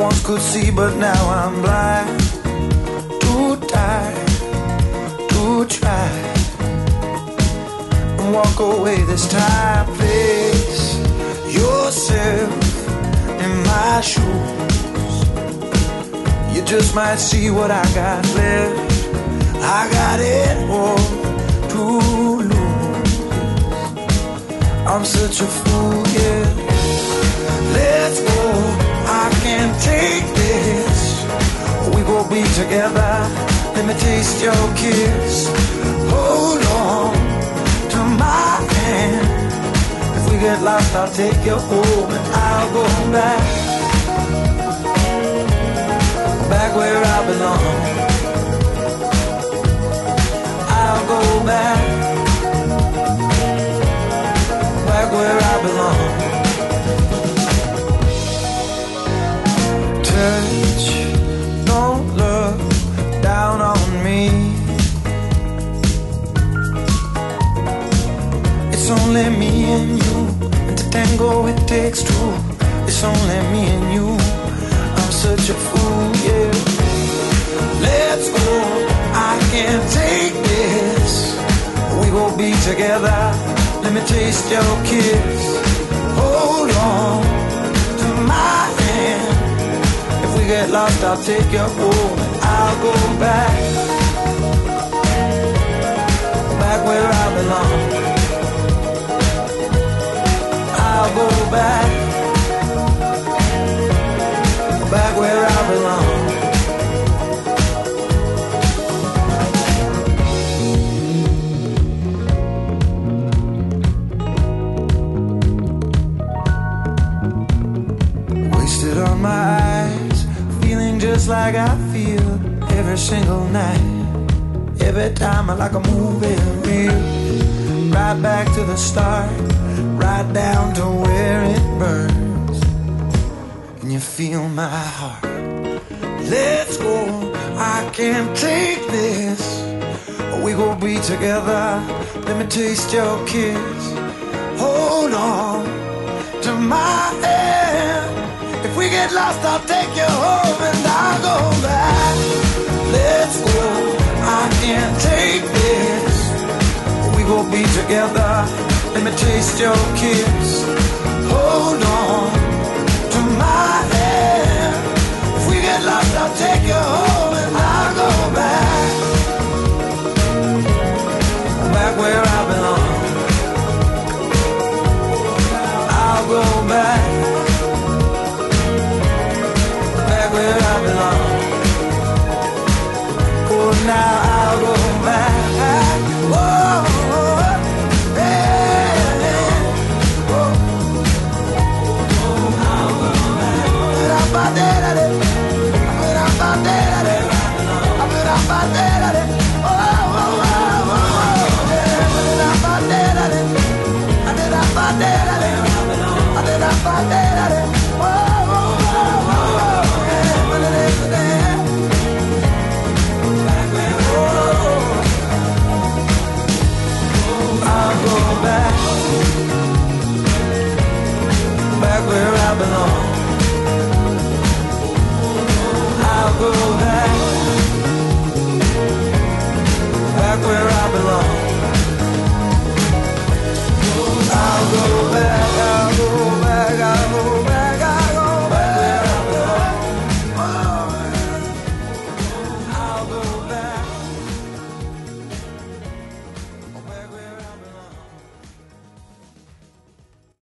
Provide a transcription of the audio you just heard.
once could see, but now I'm blind. Too tired to try and walk away this time. Place yourself in my shoes. You just might see what I got left. I got it all to lose. I'm such a fool, yeah. Let's go, I can't take this. We gon' be together, let me taste your kiss. Hold on to my hand. If we get lost, I'll take you home and I'll go back. Back where I belong. I'll go back. Back where I belong. Touch, don't look down on me. It's only me and you, and to tango it takes two. It's only me and you. I'm such a fool, yeah. Let's go, I can't take this. We gon' be together, let me taste your kiss. Hold on to my hand. If we get lost, I'll take you home and I'll go back. Back where I belong. I'll go back. Back where I belong. Wasted on my eyes, feeling just like I feel every single night. Every time I like a movie reel. Right back to the start, right down to where it burns. And you feel my heart. Let's go, I can't take this. We gon' be together, let me taste your kiss. Hold on to my hand. If we get lost, I'll take you home and I'll go back. Let's go, I can't take this. We gon' be together, let me taste your kiss. Hold